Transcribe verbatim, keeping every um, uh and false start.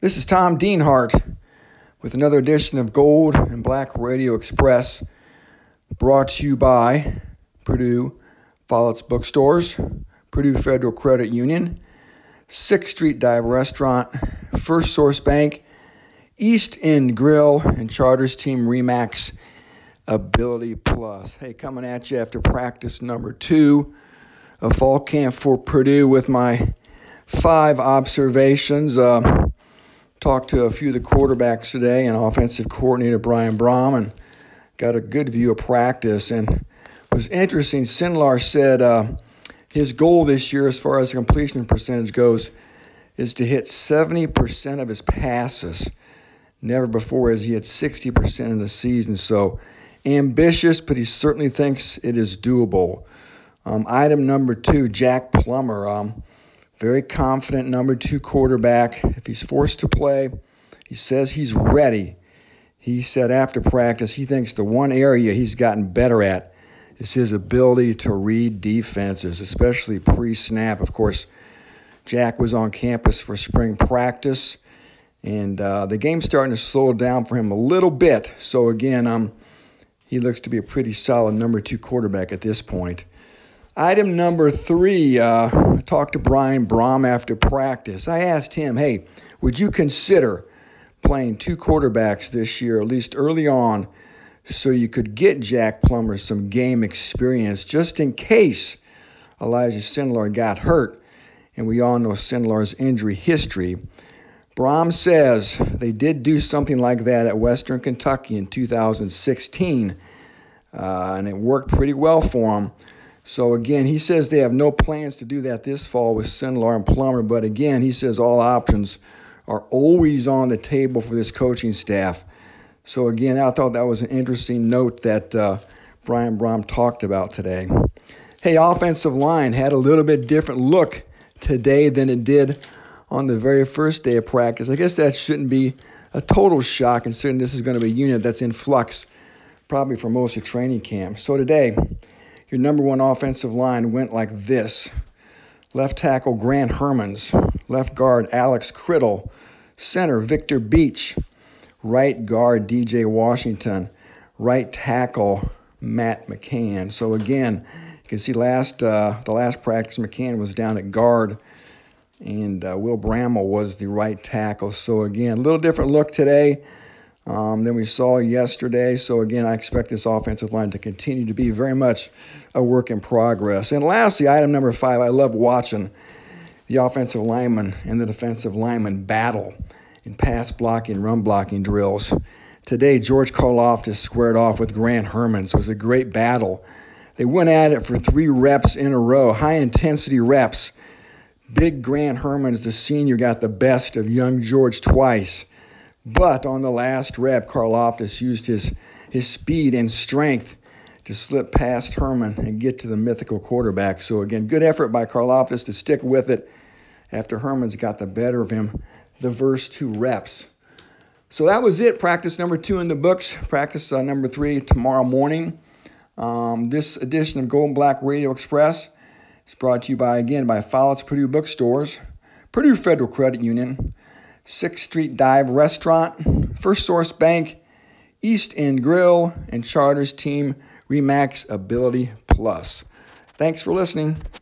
This is Tom Dienhart with another edition of Gold and Black Radio Express, brought to you by Purdue Follett's Bookstores, Purdue Federal Credit Union, sixth Street Dive Restaurant, First Source Bank, East End Grill, and Charters Team Remax Ability Plus. Hey, coming at you after practice number two of fall camp for Purdue with my five observations. Uh, talked to a few of the quarterbacks today and offensive coordinator Brian Brohm, and got a good view of practice. And it was interesting. Sinlar said uh, his goal this year as far as the completion percentage goes is to hit seventy percent of his passes. Never before has he hit sixty percent in the season. So ambitious, but he certainly thinks it is doable. Um, item number two, Jack Plummer. Um, very confident number two quarterback. If he's forced to play, he says he's ready. He said after practice he thinks the one area he's gotten better at is his ability to read defenses, especially pre-snap. Of course, Jack was on campus for spring practice, and uh, the game's starting to slow down for him a little bit. So again, um, he looks to be a pretty solid number two quarterback at this point. Item number three, uh, I talked to Brian Brohm after practice. I asked him, hey, would you consider playing two quarterbacks this year, at least early on, so you could get Jack Plummer some game experience just in case Elijah Sindelar got hurt? And we all know Sindelar's injury history. Brohm says they did do something like that at Western Kentucky in two thousand sixteen, uh, and it worked pretty well for him. So again, he says they have no plans to do that this fall with Sindelar and Plummer, but again, he says all options are always on the table for this coaching staff. So again, I thought that was an interesting note that uh, Brian Brohm talked about today. Hey, offensive line had a little bit different look today than it did on the very first day of practice. I guess that shouldn't be a total shock considering this is going to be a unit that's in flux probably for most of training camp. So today, your number one offensive line went like this. Left tackle Grant Hermans, left guard Alex Criddle, center Victor Beach, right guard D J Washington, right tackle Matt McCann. So again, you can see last uh, the last practice McCann was down at guard, and uh, Will Bramall was the right tackle. So again, a little different look today um, than we saw yesterday. So again, I expect this offensive line to continue to be very much a work in progress. And lastly, item number five, I love watching the offensive lineman and the defensive lineman battle in pass blocking, run blocking drills. Today, George Karlaftis squared off with Grant Hermans. It was a great battle. They went at it for three reps in a row, high-intensity reps. Big Grant Hermans, the senior, got the best of young George twice. But on the last rep, Karlaftis used his, his speed and strength to slip past Herman and get to the mythical quarterback. So again, good effort by Karlaftis to stick with it after Herman's got the better of him the first two reps. So that was it. Practice number two in the books. Practice uh, number three tomorrow morning. Um, this edition of Gold and Black Radio Express is brought to you by, again, by Follett's Purdue Bookstores, Purdue Federal Credit Union, sixth Street Dive Restaurant, First Source Bank, East End Grill, and Charters Team Remax Ability Plus. Thanks for listening.